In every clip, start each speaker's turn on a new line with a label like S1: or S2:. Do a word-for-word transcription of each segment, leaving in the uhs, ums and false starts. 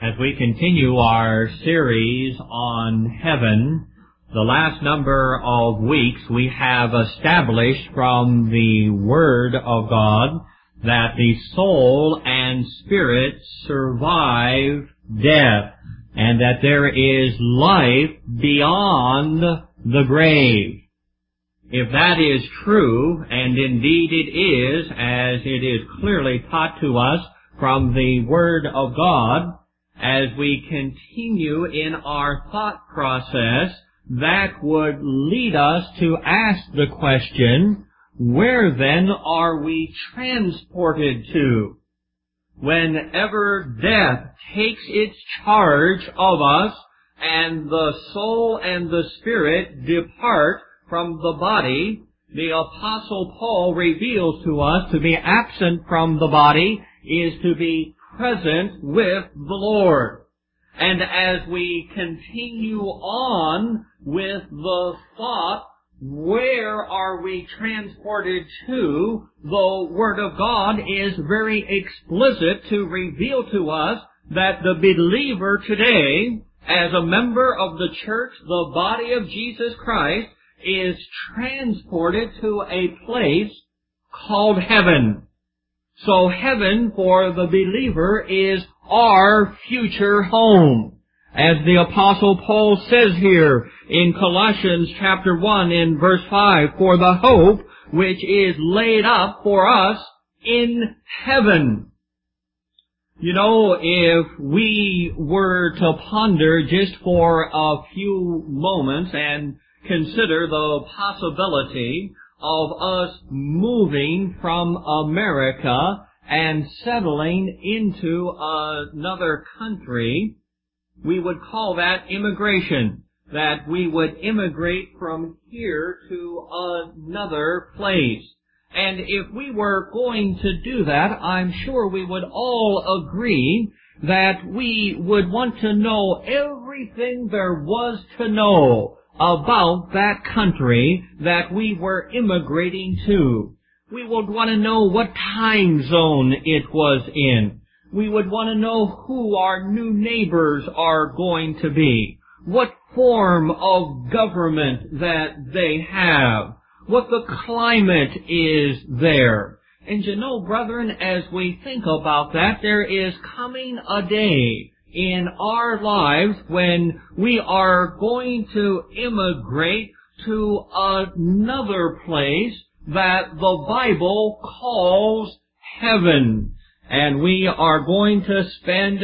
S1: As we continue our series on heaven, the last number of weeks we have established from the Word of God that the soul and spirit survive death, and that there is life beyond the grave. If that is true, and indeed it is, as it is clearly taught to us from the Word of God, as we continue in our thought process, that would lead us to ask the question, where then are we transported to? Whenever death takes its charge of us, and the soul and the spirit depart from the body, the Apostle Paul reveals to us to be absent from the body is to be present with the Lord. And as we continue on with the thought, where are we transported to, the Word of God is very explicit to reveal to us that the believer today, as a member of the church, the body of Jesus Christ, is transported to a place called heaven. So heaven for the believer is our future home. As the Apostle Paul says here in Colossians chapter one in verse five, for the hope which is laid up for us in heaven. You know, if we were to ponder just for a few moments and consider the possibility of us moving from America and settling into another country, we would call that immigration. That we would immigrate from here to another place. And if we were going to do that, I'm sure we would all agree that we would want to know everything there was to know about that country that we were immigrating to. We would want to know what time zone it was in. We would want to know who our new neighbors are going to be, what form of government that they have, what the climate is there. And you know, brethren, as we think about that, there is coming a day in our lives when we are going to immigrate to another place that the Bible calls heaven. And we are going to spend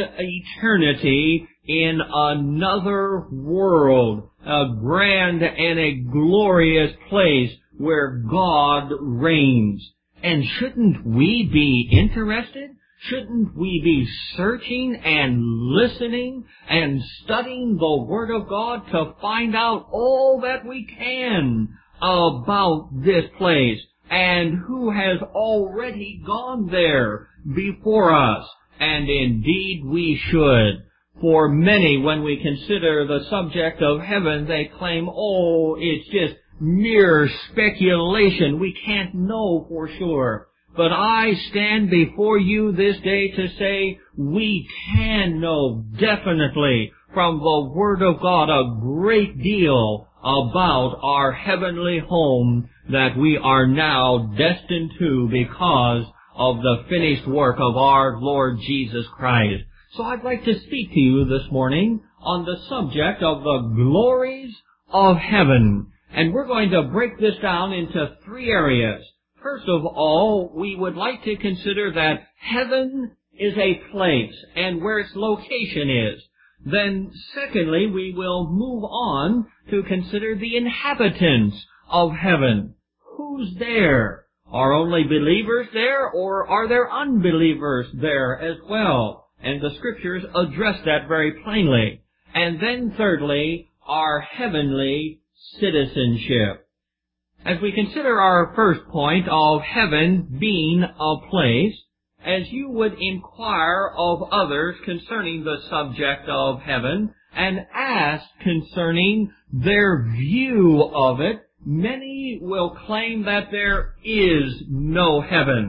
S1: eternity in another world, a grand and a glorious place where God reigns. And shouldn't we be interested? Shouldn't we be searching and listening and studying the Word of God to find out all that we can about this place and who has already gone there before us? And indeed we should. For many, when we consider the subject of heaven, they claim, oh, it's just mere speculation. We can't know for sure. But I stand before you this day to say we can know definitely from the Word of God a great deal about our heavenly home that we are now destined to because of the finished work of our Lord Jesus Christ. So I'd like to speak to you this morning on the subject of the glories of heaven. And we're going to break this down into three areas. First of all, we would like to consider that heaven is a place and where its location is. Then, secondly, we will move on to consider the inhabitants of heaven. Who's there? Are only believers there, or are there unbelievers there as well? And the Scriptures address that very plainly. And then, thirdly, our heavenly citizenship. As we consider our first point of heaven being a place, as you would inquire of others concerning the subject of heaven and ask concerning their view of it, many will claim that there is no heaven.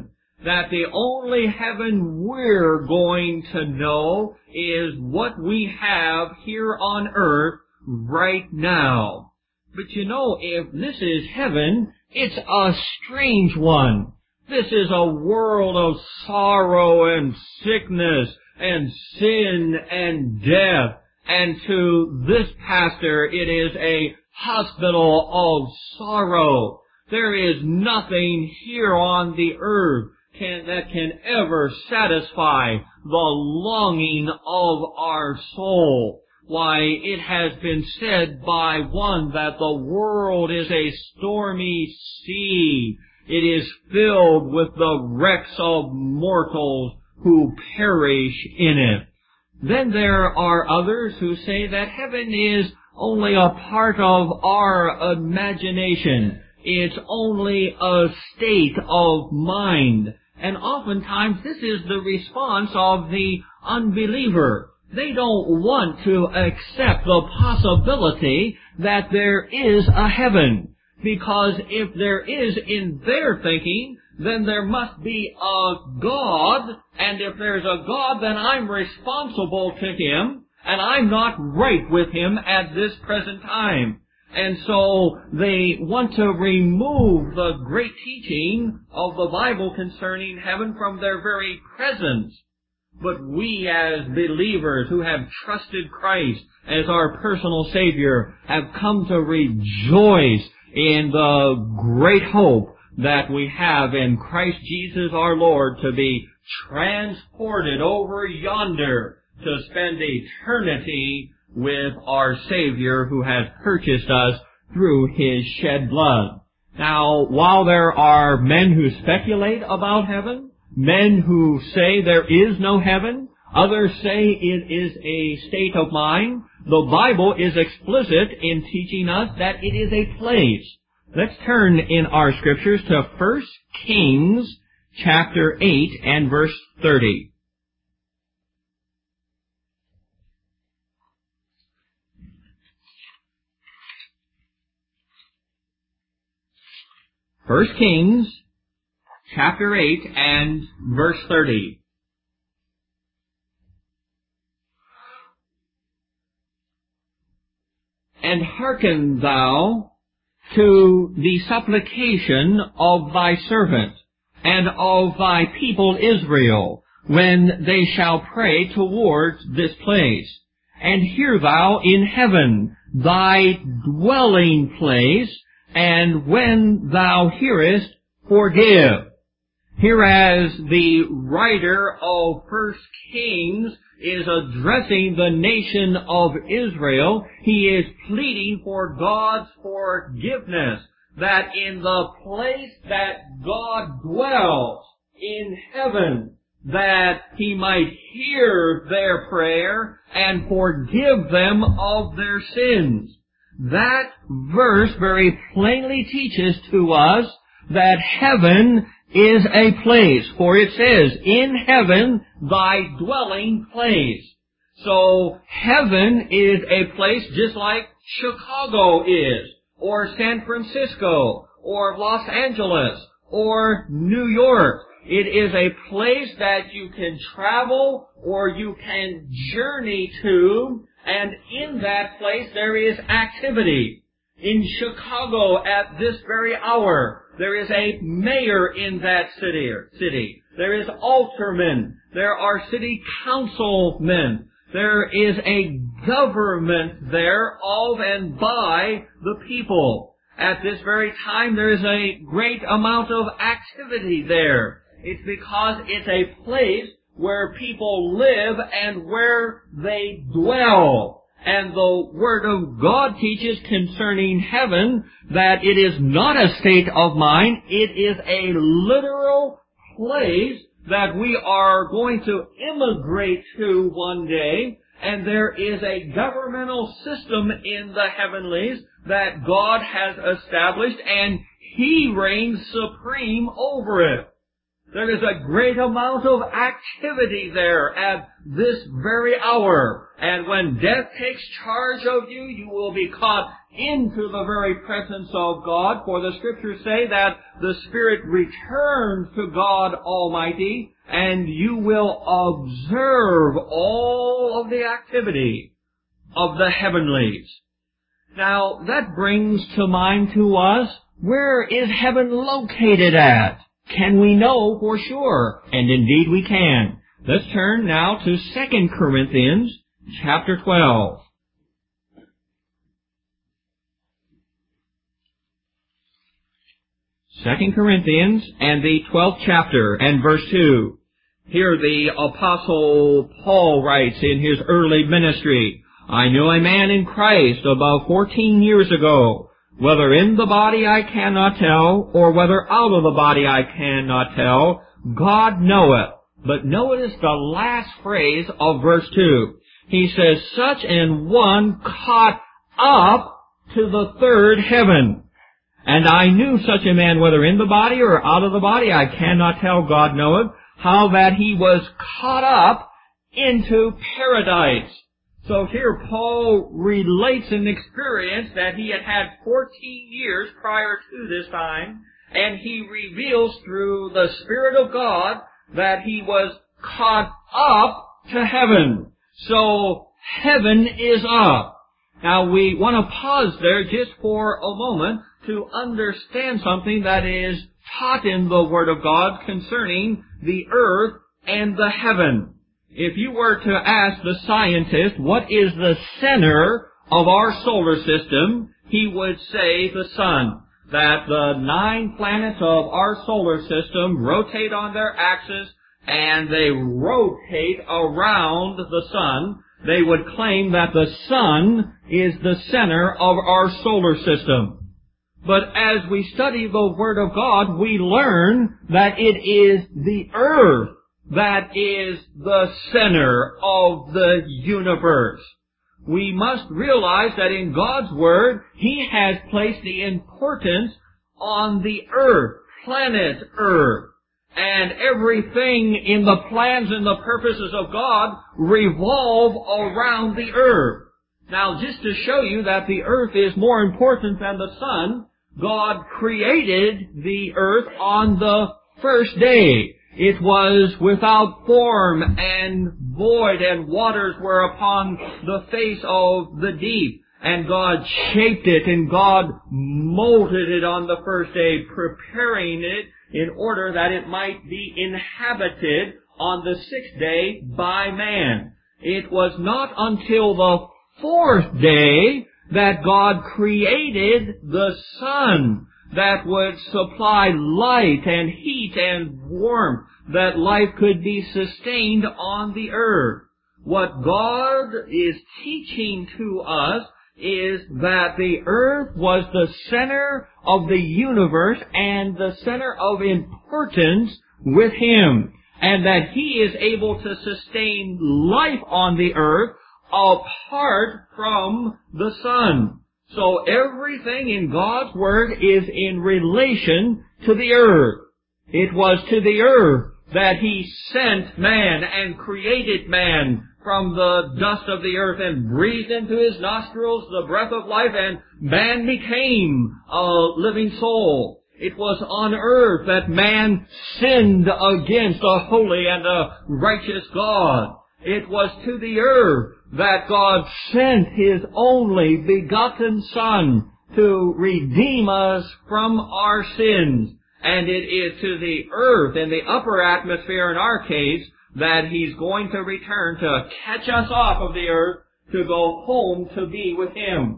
S1: that the only heaven we're going to know is what we have here on earth right now. But you know, if this is heaven, it's a strange one. This is a world of sorrow and sickness and sin and death. And to this pastor, it is a hospital of sorrow. There is nothing here on the earth can, that can ever satisfy the longing of our soul. Why, it has been said by one that the world is a stormy sea. It is filled with the wrecks of mortals who perish in it. Then there are others who say that heaven is only a part of our imagination. It's only a state of mind. And oftentimes this is the response of the unbeliever. They don't want to accept the possibility that there is a heaven. Because if there is in their thinking, then there must be a God, and if there's a God, then I'm responsible to Him, and I'm not right with Him at this present time. And so they want to remove the great teaching of the Bible concerning heaven from their very presence. But we as believers who have trusted Christ as our personal Savior have come to rejoice in the great hope that we have in Christ Jesus our Lord to be transported over yonder to spend eternity with our Savior who has purchased us through His shed blood. Now, while there are men who speculate about heaven, men who say there is no heaven, others say it is a state of mind, the Bible is explicit in teaching us that it is a place. Let's turn in our scriptures to First Kings chapter eight and verse thirty. First Kings chapter eight and verse thirty. And hearken thou to the supplication of thy servant and of thy people Israel, when they shall pray towards this place. And hear thou in heaven thy dwelling place, and when thou hearest, forgive. Hereas the writer of First Kings is addressing the nation of Israel, he is pleading for God's forgiveness, that in the place that God dwells in heaven, that He might hear their prayer and forgive them of their sins. That verse very plainly teaches to us that heaven is a place, for it says, in heaven thy dwelling place. So heaven is a place just like Chicago is, or San Francisco, or Los Angeles, or New York. It is a place that you can travel or you can journey to, and in that place there is activity. In Chicago at this very hour, there is a mayor in that city. City. There is aldermen. There are city councilmen. There is a government there of and by the people. At this very time, there is a great amount of activity there. It's because it's a place where people live and where they dwell. And the Word of God teaches concerning heaven that it is not a state of mind, it is a literal place that we are going to immigrate to one day, and there is a governmental system in the heavenlies that God has established, and He reigns supreme over it. There is a great amount of activity there at this very hour. And when death takes charge of you, you will be caught into the very presence of God. For the Scriptures say that the Spirit returns to God Almighty, and you will observe all of the activity of the heavenlies. Now, that brings to mind to us, where is heaven located at? Can we know for sure? And indeed we can. Let's turn now to Second Corinthians chapter twelve. Second Corinthians and the twelfth chapter and verse two. Here the Apostle Paul writes in his early ministry, I knew a man in Christ about fourteen years ago. Whether in the body I cannot tell, or whether out of the body I cannot tell, God knoweth. But notice the last phrase of verse two. He says, such an one caught up to the third heaven. And I knew such a man, whether in the body or out of the body, I cannot tell, God knoweth, how that he was caught up into paradise. So here Paul relates an experience that he had had fourteen years prior to this time, and he reveals through the Spirit of God that he was caught up to heaven. So heaven is up. Now we want to pause there just for a moment to understand something that is taught in the Word of God concerning the earth and the heaven. If you were to ask the scientist what is the center of our solar system, he would say the sun. That the nine planets of our solar system rotate on their axis and they rotate around the sun. They would claim that the sun is the center of our solar system. But as we study the Word of God, we learn that it is the earth that is the center of the universe. We must realize that in God's Word, He has placed the importance on the earth, planet Earth. And everything in the plans and the purposes of God revolve around the earth. Now, just to show you that the earth is more important than the sun, God created the earth on the first day. It was without form and void, and waters were upon the face of the deep. And God shaped it, and God molded it on the first day, preparing it in order that it might be inhabited on the sixth day by man. It was not until the fourth day that God created the sun that would supply light and heat and warmth, that life could be sustained on the earth. What God is teaching to us is that the earth was the center of the universe and the center of importance with Him, and that He is able to sustain life on the earth apart from the sun. So everything in God's Word is in relation to the earth. It was to the earth that He sent man and created man from the dust of the earth and breathed into his nostrils the breath of life, and man became a living soul. It was on earth that man sinned against a holy and a righteous God. It was to the earth that God sent His only begotten Son to redeem us from our sins. And it is to the earth, in the upper atmosphere in our case, that He's going to return to catch us off of the earth to go home to be with Him.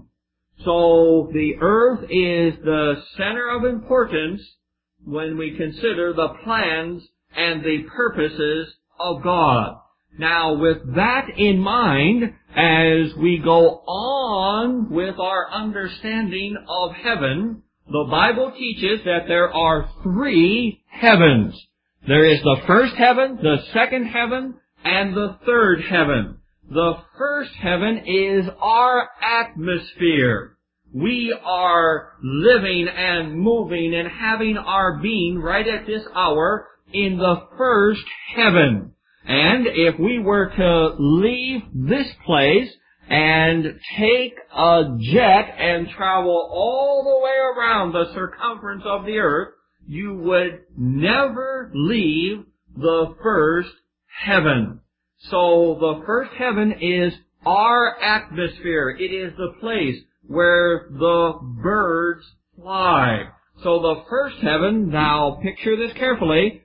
S1: So the earth is the center of importance when we consider the plans and the purposes of God. Now, with that in mind, as we go on with our understanding of heaven, the Bible teaches that there are three heavens. There is the first heaven, the second heaven, and the third heaven. The first heaven is our atmosphere. We are living and moving and having our being right at this hour in the first heaven. And if we were to leave this place and take a jet and travel all the way around the circumference of the earth, you would never leave the first heaven. So the first heaven is our atmosphere. It is the place where the birds fly. So the first heaven, now picture this carefully,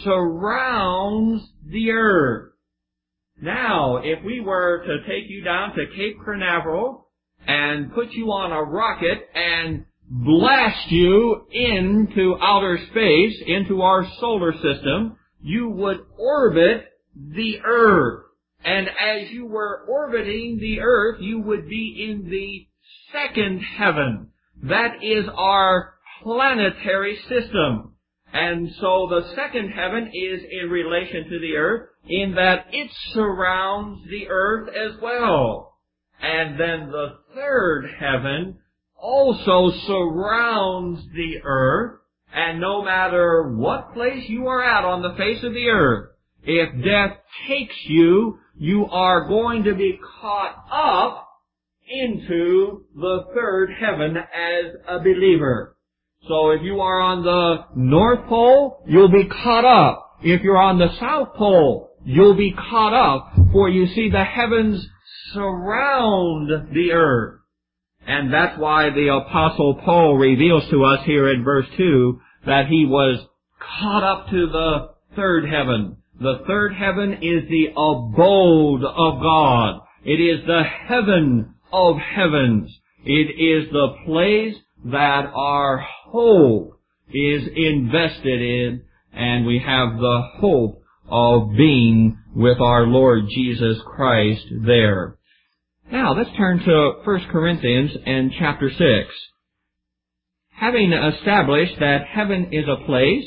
S1: surrounds the earth. Now, if we were to take you down to Cape Canaveral and put you on a rocket and blast you into outer space, into our solar system, you would orbit the earth. And as you were orbiting the earth, you would be in the second heaven. That is our planetary system. And so the second heaven is in relation to the earth in that it surrounds the earth as well. And then the third heaven also surrounds the earth, and no matter what place you are at on the face of the earth, if death takes you, you are going to be caught up into the third heaven as a believer. So if you are on the North Pole, you'll be caught up. If you're on the South Pole, you'll be caught up. For you see, the heavens surround the earth. And that's why the Apostle Paul reveals to us here in verse two that he was caught up to the third heaven. The third heaven is the abode of God. It is the heaven of heavens. It is the place that our hope is invested in, and we have the hope of being with our Lord Jesus Christ there. Now, let's turn to First Corinthians and chapter six. Having established that heaven is a place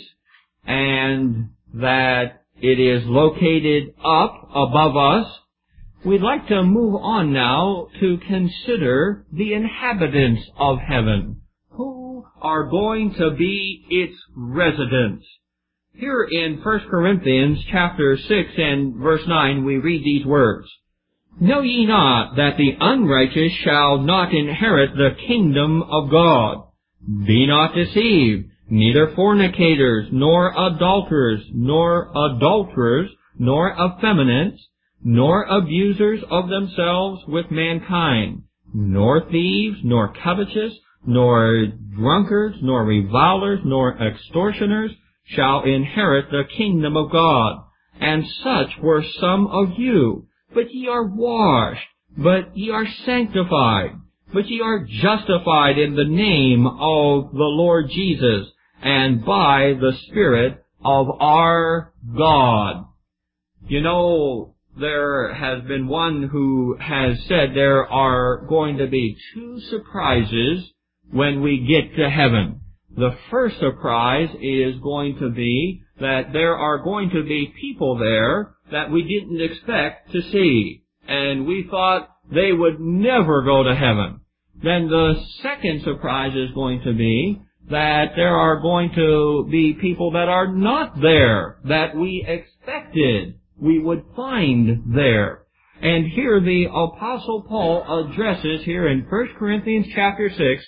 S1: and that it is located up above us, we'd like to move on now to consider the inhabitants of heaven. Who are going to be its residents? Here in First Corinthians chapter six and verse nine, we read these words. Know ye not that the unrighteous shall not inherit the kingdom of God? Be not deceived, neither fornicators, nor adulterers, nor adulterers, nor effeminates, nor abusers of themselves with mankind, nor thieves, nor covetous, nor drunkards, nor revilers, nor extortioners shall inherit the kingdom of God. And such were some of you. But ye are washed, but ye are sanctified, but ye are justified in the name of the Lord Jesus, and by the Spirit of our God. You know, there has been one who has said there are going to be two surprises when we get to heaven. The first surprise is going to be that there are going to be people there that we didn't expect to see, and we thought they would never go to heaven. Then the second surprise is going to be that there are going to be people that are not there, that we expected we would find there. And here the Apostle Paul addresses here in First Corinthians chapter six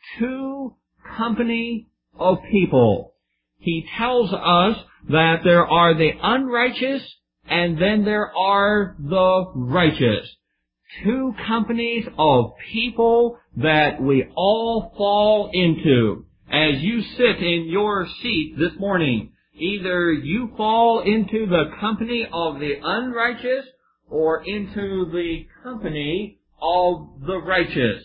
S1: two company of people. He tells us that there are the unrighteous and then there are the righteous. Two companies of people that we all fall into. As you sit in your seat this morning, either you fall into the company of the unrighteous or into the company of the righteous.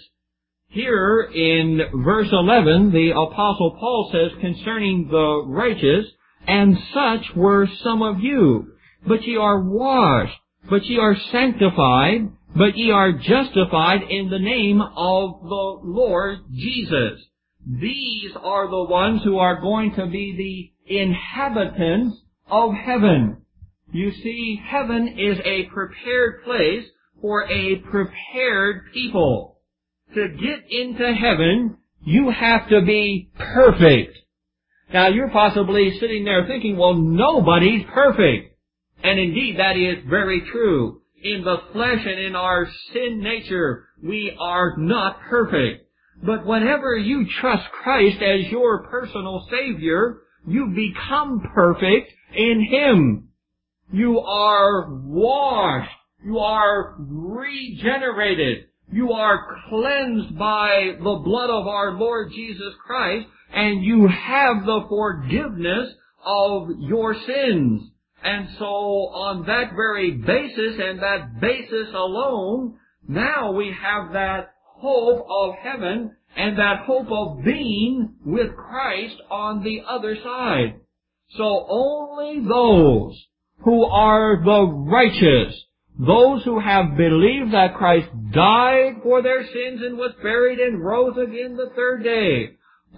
S1: Here in verse eleven, the Apostle Paul says concerning the righteous, and such were some of you. But ye are washed, but ye are sanctified, but ye are justified in the name of the Lord Jesus. These are the ones who are going to be the inhabitants of heaven. You see, heaven is a prepared place for a prepared people. To get into heaven, you have to be perfect. Now, you're possibly sitting there thinking, well, nobody's perfect. And indeed, that is very true. In the flesh and in our sin nature, we are not perfect. But whenever you trust Christ as your personal Savior, you become perfect in Him. You are washed. You are regenerated. You are cleansed by the blood of our Lord Jesus Christ, and you have the forgiveness of your sins. And so on that very basis and that basis alone, now we have that hope of heaven and that hope of being with Christ on the other side. So only those who are the righteous, those who have believed that Christ died for their sins and was buried and rose again the third day,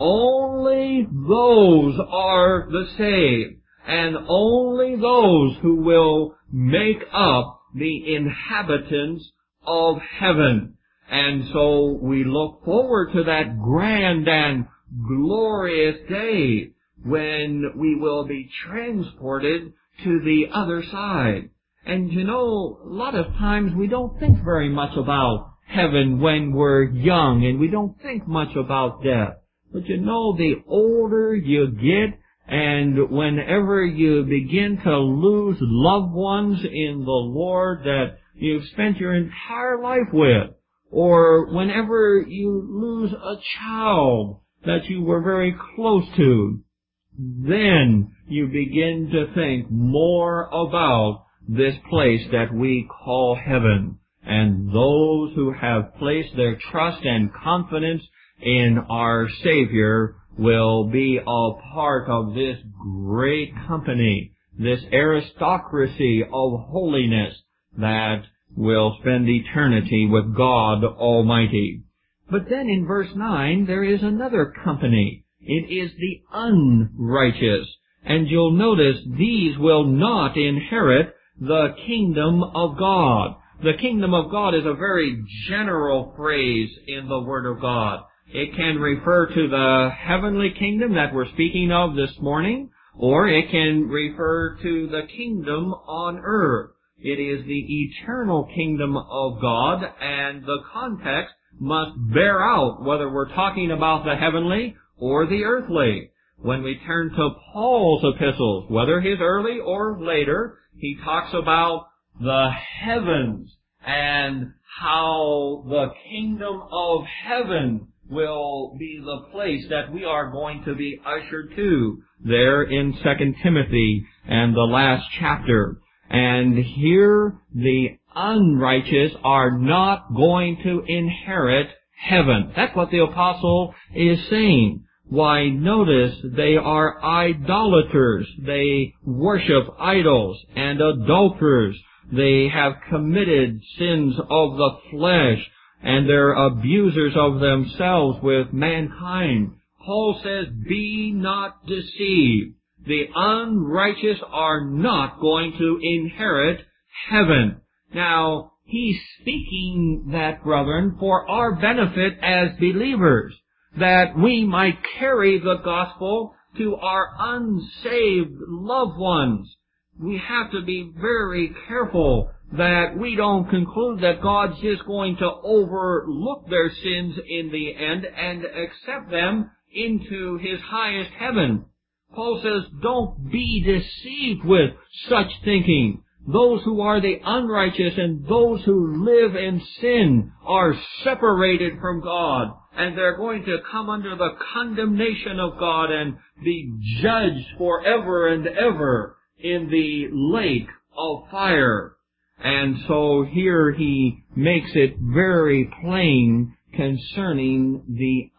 S1: only those are the saved, and only those who will make up the inhabitants of heaven. And so we look forward to that grand and glorious day when we will be transported to the other side. And you know, a lot of times we don't think very much about heaven when we're young, and we don't think much about death. But you know, the older you get, and whenever you begin to lose loved ones in the Lord that you've spent your entire life with, or whenever you lose a child that you were very close to, then you begin to think more about this place that we call heaven. And those who have placed their trust and confidence in our Savior will be a part of this great company, this aristocracy of holiness that will spend eternity with God Almighty. But then in verse nine, there is another company. It is the unrighteous. And you'll notice these will not inherit the kingdom of God. The kingdom of God is a very general phrase in the Word of God. It can refer to the heavenly kingdom that we're speaking of this morning, or it can refer to the kingdom on earth. It is the eternal kingdom of God, and the context must bear out whether we're talking about the heavenly or the earthly. When we turn to Paul's epistles, whether his early or later, he talks about the heavens and how the kingdom of heaven will be the place that we are going to be ushered to there in Second Timothy and the last chapter. And here the unrighteous are not going to inherit heaven. That's what the apostle is saying. Why, notice they are idolaters. They worship idols and adulterers. They have committed sins of the flesh, and they're abusers of themselves with mankind. Paul says, be not deceived. The unrighteous are not going to inherit heaven. Now, he's speaking that, brethren, for our benefit as believers, that we might carry the gospel to our unsaved loved ones. We have to be very careful that we don't conclude that God's just going to overlook their sins in the end and accept them into His highest heaven. Paul says, don't be deceived with such thinking. Those who are the unrighteous and those who live in sin are separated from God, and they're going to come under the condemnation of God and be judged forever and ever in the lake of fire. And so here he makes it very plain concerning the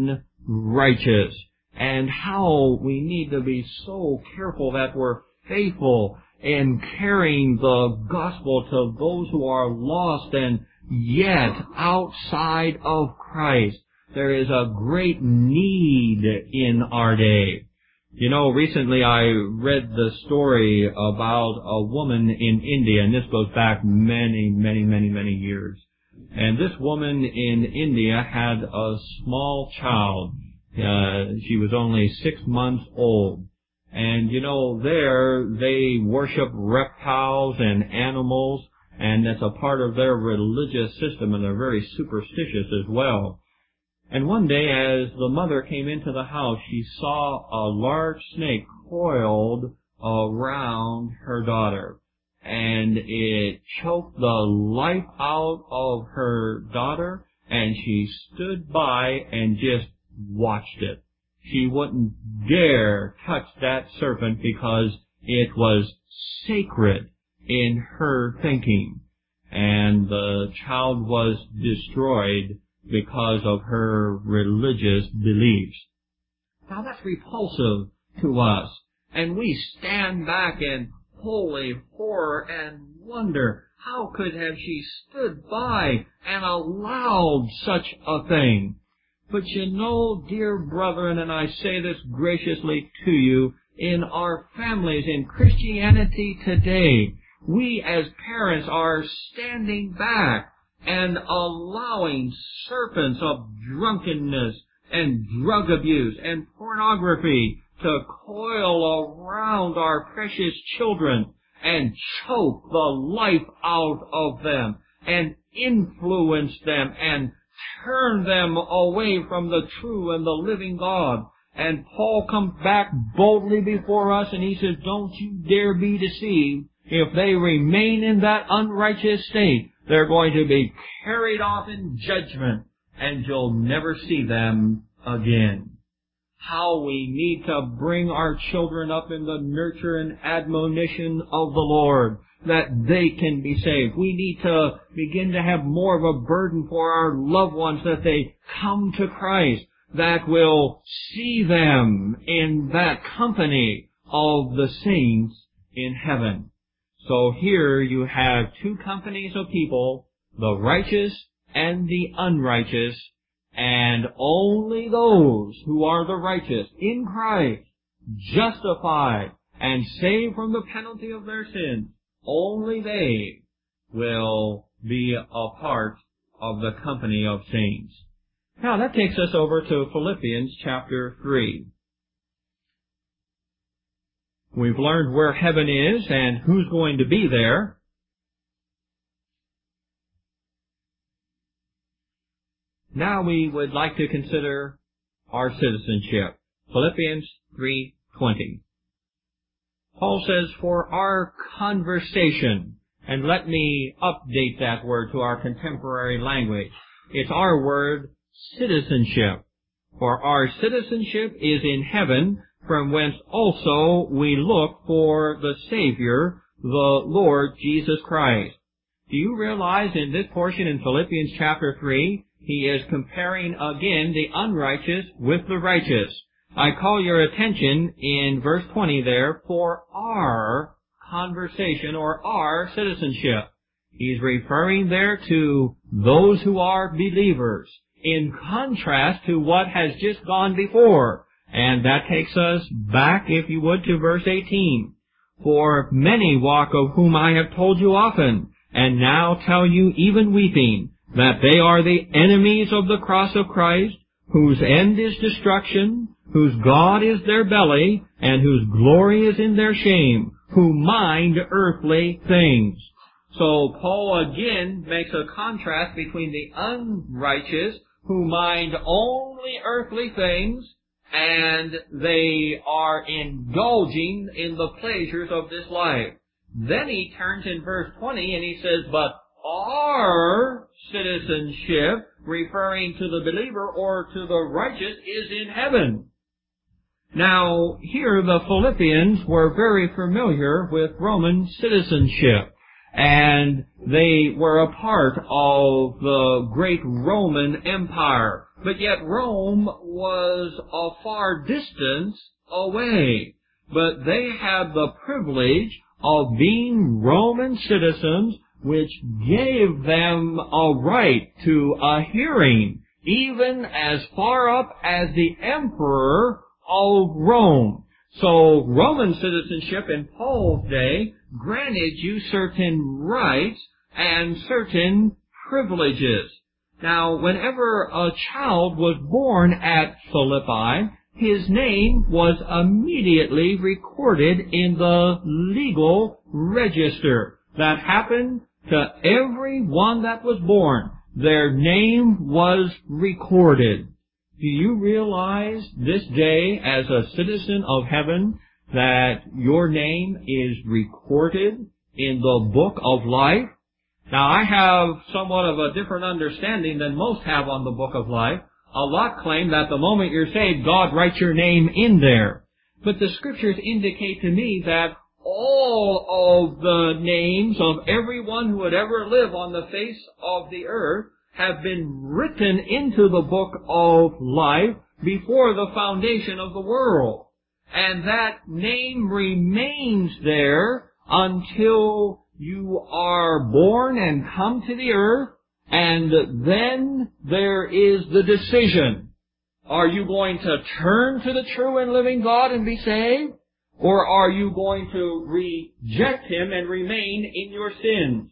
S1: unrighteous, and how we need to be so careful that we're faithful in carrying the gospel to those who are lost and yet outside of Christ. There is a great need in our day. You know, recently I read the story about a woman in India, and this goes back many, many, many, many years. And this woman in India had a small child, Uh, she was only six months old. And, you know, there they worship reptiles and animals, and that's a part of their religious system, and they're very superstitious as well. And one day, as the mother came into the house, she saw a large snake coiled around her daughter, and it choked the life out of her daughter, and she stood by and just watched it. She wouldn't dare touch that serpent because it was sacred in her thinking, and the child was destroyed because of her religious beliefs. Now that's repulsive to us, and we stand back in holy horror and wonder, how could have she stood by and allowed such a thing? But you know, dear brethren, and I say this graciously to you, in our families, in Christianity today, we as parents are standing back and allowing serpents of drunkenness and drug abuse and pornography to coil around our precious children and choke the life out of them and influence them and turn them away from the true and the living God. And Paul comes back boldly before us and he says, don't you dare be deceived. If they remain in that unrighteous state, they're going to be carried off in judgment, and you'll never see them again. How we need to bring our children up in the nurture and admonition of the Lord, that they can be saved. We need to begin to have more of a burden for our loved ones, that they come to Christ, that will see them in that company of the saints in heaven. So here you have two companies of people, the righteous and the unrighteous, and only those who are the righteous in Christ, justified and saved from the penalty of their sins, only they will be a part of the company of saints. Now that takes us over to Philippians chapter three. We've learned where heaven is and who's going to be there. Now we would like to consider our citizenship. Philippians three twenty. Paul says, for our conversation, and let me update that word to our contemporary language. It's our word, citizenship. For our citizenship is in heaven, from whence also we look for the Savior, the Lord Jesus Christ. Do you realize in this portion in Philippians chapter three, he is comparing again the unrighteous with the righteous. I call your attention in verse twenty there, for our conversation or our citizenship. He's referring there to those who are believers, in contrast to what has just gone before. And that takes us back, if you would, to verse eighteen. For many walk of whom I have told you often, and now tell you even weeping, that they are the enemies of the cross of Christ, whose end is destruction, whose God is their belly, and whose glory is in their shame, who mind earthly things. So Paul again makes a contrast between the unrighteous, who mind only earthly things, and they are indulging in the pleasures of this life. Then he turns in verse twenty and he says, but our citizenship, referring to the believer or to the righteous, is in heaven. Now, here the Philippians were very familiar with Roman citizenship, and they were a part of the great Roman Empire. But yet Rome was a far distance away. But they had the privilege of being Roman citizens, which gave them a right to a hearing, even as far up as the emperor of Rome. So Roman citizenship in Paul's day granted you certain rights and certain privileges. Now, whenever a child was born at Philippi, his name was immediately recorded in the legal register. That happened to everyone that was born. Their name was recorded. Do you realize this day, as a citizen of heaven, that your name is recorded in the book of life? Now, I have somewhat of a different understanding than most have on the book of life. A lot claim that the moment you're saved, God writes your name in there. But the Scriptures indicate to me that all of the names of everyone who would ever live on the face of the earth have been written into the book of life before the foundation of the world. And that name remains there until you are born and come to the earth, and then there is the decision. Are you going to turn to the true and living God and be saved? Or are you going to reject Him and remain in your sins?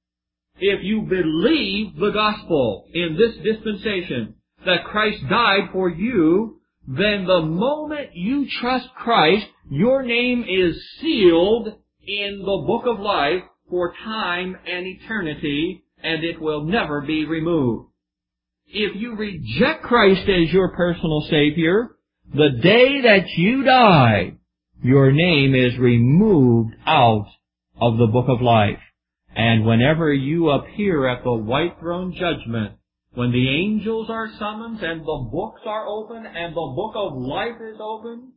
S1: If you believe the gospel in this dispensation, that Christ died for you, then the moment you trust Christ, your name is sealed in the book of life for time and eternity, and it will never be removed. If you reject Christ as your personal Savior, the day that you die, your name is removed out of the book of life. And whenever you appear at the white throne judgment, when the angels are summoned and the books are open and the book of life is open,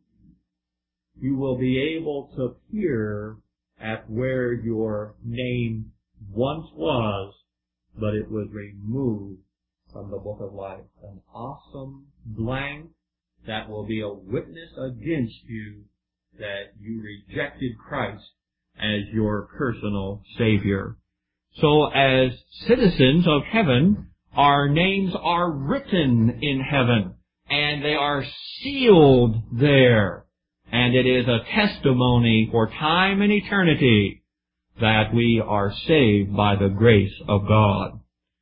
S1: you will be able to peer at where your name once was, but it was removed from the book of life. An awesome blank that will be a witness against you that you rejected Christ as your personal Savior. So as citizens of heaven, our names are written in heaven, and they are sealed there. And it is a testimony for time and eternity that we are saved by the grace of God.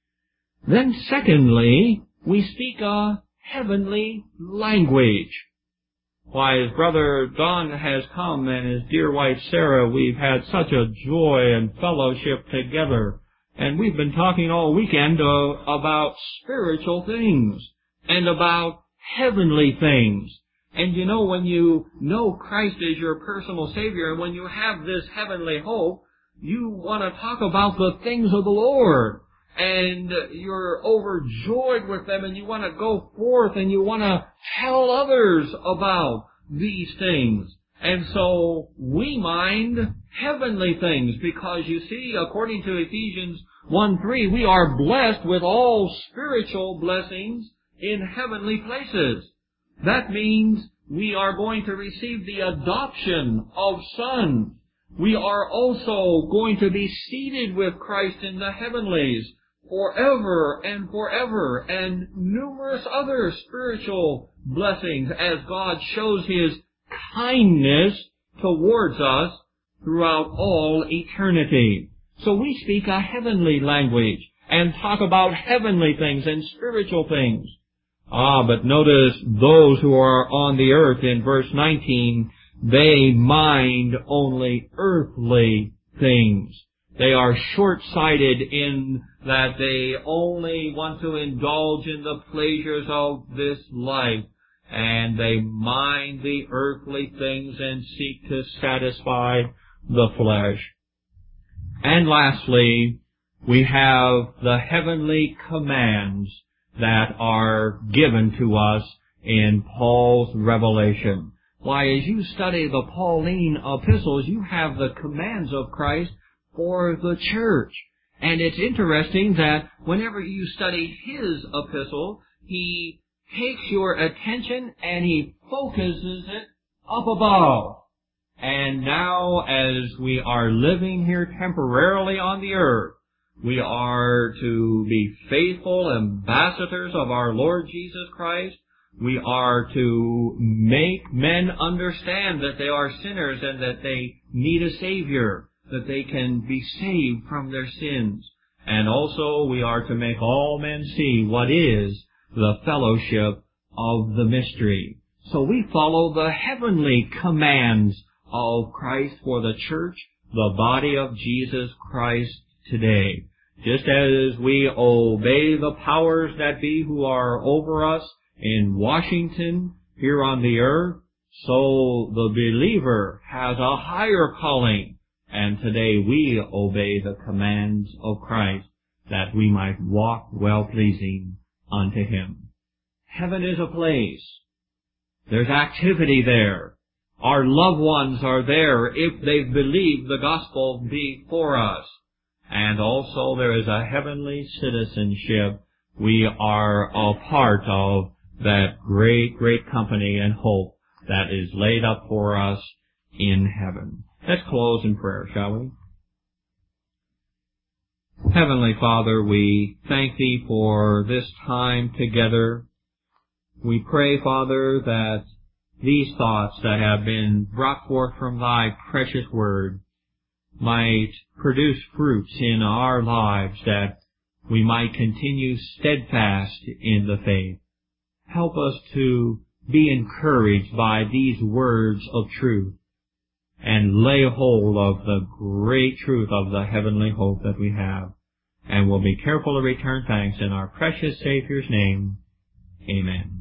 S1: Then secondly, we speak a heavenly language. Why, as Brother Don has come and his dear wife Sarah, we've had such a joy and fellowship together. And we've been talking all weekend uh, about spiritual things and about heavenly things. And you know, when you know Christ as your personal Savior, and when you have this heavenly hope, you want to talk about the things of the Lord. And you're overjoyed with them, and you want to go forth, and you want to tell others about these things. And so we mind heavenly things, because you see, according to Ephesians one three, we are blessed with all spiritual blessings in heavenly places. That means we are going to receive the adoption of sons. We are also going to be seated with Christ in the heavenlies forever and forever, and numerous other spiritual blessings as God shows His kindness towards us throughout all eternity. So we speak a heavenly language and talk about heavenly things and spiritual things. Ah, but notice those who are on the earth in verse nineteen, they mind only earthly things. They are short-sighted in that they only want to indulge in the pleasures of this life, and they mind the earthly things and seek to satisfy the flesh. And lastly, we have the heavenly commands that are given to us in Paul's revelation. Why, as you study the Pauline epistles, you have the commands of Christ for the church. And it's interesting that whenever you study his epistle, he takes your attention and he focuses it up above. And now, as we are living here temporarily on the earth, we are to be faithful ambassadors of our Lord Jesus Christ. We are to make men understand that they are sinners and that they need a Savior, that they can be saved from their sins. And also we are to make all men see what is the fellowship of the mystery. So we follow the heavenly commands of Christ for the church, the body of Jesus Christ today. Just as we obey the powers that be who are over us in Washington, here on the earth, so the believer has a higher calling. And today we obey the commands of Christ that we might walk well-pleasing unto Him. Heaven is a place. There's activity there. Our loved ones are there if they've believed the gospel before us. And also there is a heavenly citizenship. We are a part of that great, great company and hope that is laid up for us in heaven. Let's close in prayer, shall we? Heavenly Father, we thank Thee for this time together. We pray, Father, that these thoughts that have been brought forth from Thy precious Word might produce fruits in our lives, that we might continue steadfast in the faith. Help us to be encouraged by these words of truth and lay hold of the great truth of the heavenly hope that we have. And we'll be careful to return thanks in our precious Savior's name. Amen.